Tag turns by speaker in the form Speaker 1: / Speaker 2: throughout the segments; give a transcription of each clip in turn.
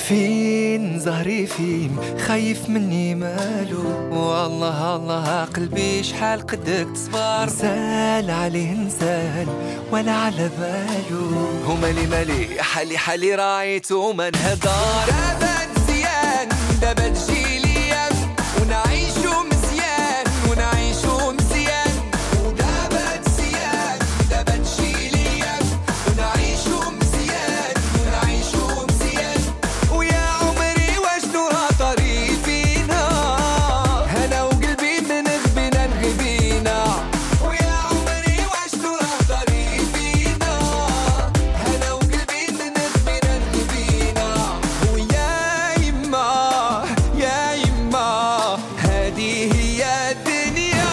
Speaker 1: فين زهري فين خايف مني مالو، والله الله قلبي شحال قدك تصبر، سال عليه نسال ولا على بالو. ومالي مالي حالي حالي رايتو ما نهضر. دابا مزيان دابا تجي ليا ونعيشو مزيان ونعيشو مزيان. ودابا مزيان دابا تجي ليا ونعيشو مزيان ونعيشو مزيان. ويا عمري واشنو هطري فينا انا وقلبي من غبينا نغبينا. ويا عمري واشنو هطري فينا انا وقلبي من غبينا نغبينا. ويا يما يا يما هذه هي الدنيا.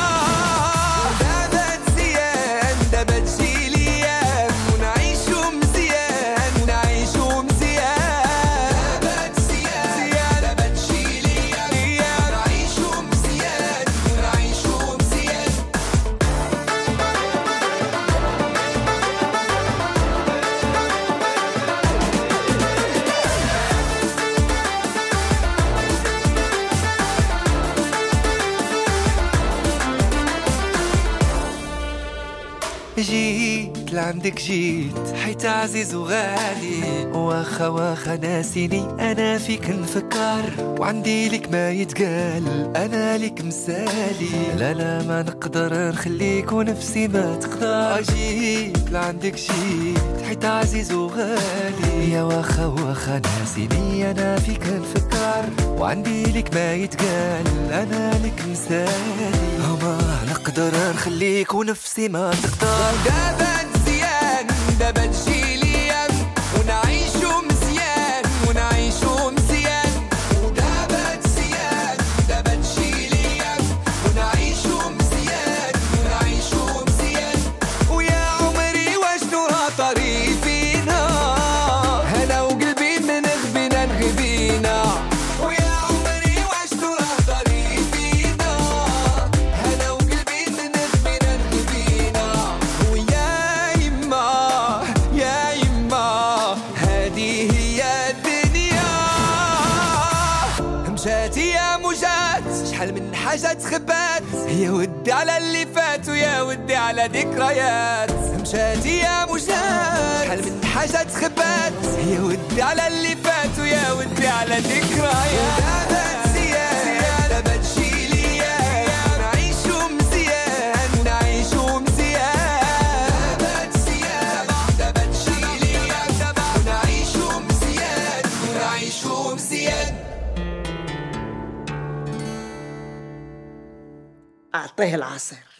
Speaker 1: دابا مزيان دابا تجي ليا ونعيشو مزيان ونعيشو مزيان. دابا مزيان دابا تجي ليا ونعيشو مزيان ونعيشو مزيان. جيت لعندك جيت حيت عزيز وغالي، واخا واخا ناسيني انا فيك نفكر، وعندي لك ما يتقال انا لك مسالي. لا لا ما نقدر نخليك ونفسي ما تقدر. جيت لعندك جيت حيت عزيز وغالي، يا واخا واخا ناسيني انا فيك نفكر، وعندي لك ما يتقال انا لك مسالي. ما نقدر نخليك ونفسي ما تقدر. دابا مزيان دابا تجي ليا ونعيشو مزيان ونعيشو مزيان. ودابا مزيان دابا تجي ليا ونعيشو مزيان ونعيشو مزيان. ويا عمري واشنو هطري فينا انا وقلبي من غبينا نغبينا. ويا عمري واشنو هطري فينا انا وقلبي من غبينا نغبينا. ويا يما يا يما هذه هي الدنيا. مشات يا مجات شحال من حاجة تخبات، يا ودي على اللي فات ويا ودي على ذكريات. مشات يا مجات شحال من حاجة تخبات، يا ودي على اللي فات ويا ودي على ذكريات. دابا مزيان دابا تجي ليا ونعيشو مزيان ونعيشو مزيان. دابا مزيان دابا تجي ليا ونعيشو مزيان ونعيشو مزيان.
Speaker 2: أعطيه العصير.